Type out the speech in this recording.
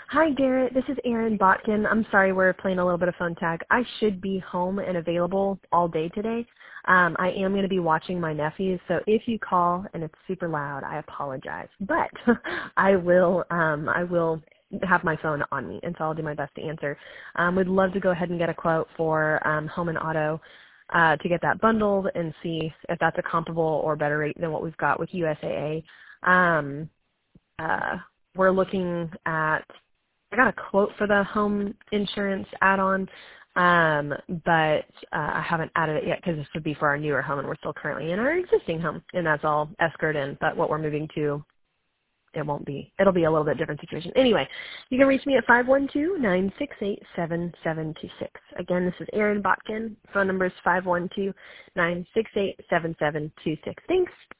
Hi, Garrett. This is Erin Botkin. I'm sorry we're playing a little bit of phone tag. I should be home and available all day today. I am going to be watching my nephews, so if you call and it's super loud, I apologize. But I will have my phone on me, and so I'll do my best to answer. We'd love to go ahead and get a quote for home and auto to get that bundled and see if that's a comparable or better rate than what we've got with USAA. We're looking at, I got a quote for the home insurance add-on, but I haven't added it yet because this would be for our newer home, and we're still currently in our existing home, and that's all escrowed in. But what we're moving to, it won't be. It'll be a little bit different situation. Anyway, you can reach me at 512-968-7726. Again, this is Erin Botkin. Phone number is 512-968-7726. Thanks.